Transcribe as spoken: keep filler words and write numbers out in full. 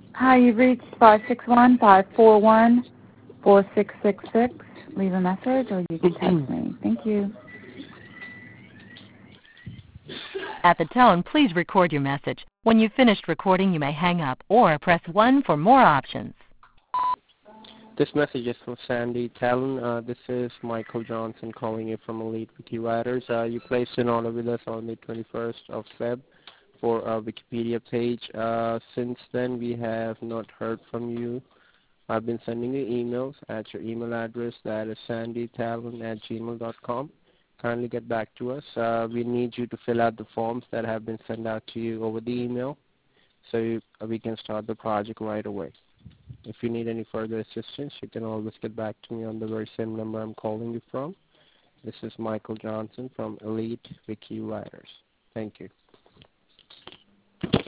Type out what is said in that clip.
Hi, you've reached five six one, five four one, four six six six. Leave a message or you can text me. Thank you. At the tone, please record your message. When you've finished recording, you may hang up or press one for more options. This message is from Sandy Talon. Uh, this is Michael Johnson calling you from Elite Wiki Writers. Uh, you placed an order with us on the twenty-first of February for our Wikipedia page. Uh, since then, we have not heard from you. I've been sending you emails at your email address, that is sandytalon at gmail dot com. Kindly get back to us. Uh, we need you to fill out the forms that have been sent out to you over the email so you, uh, we can start the project right away. If you need any further assistance, you can always get back to me on the very same number I'm calling you from. This is Michael Johnson from Elite Wiki Writers. Thank you.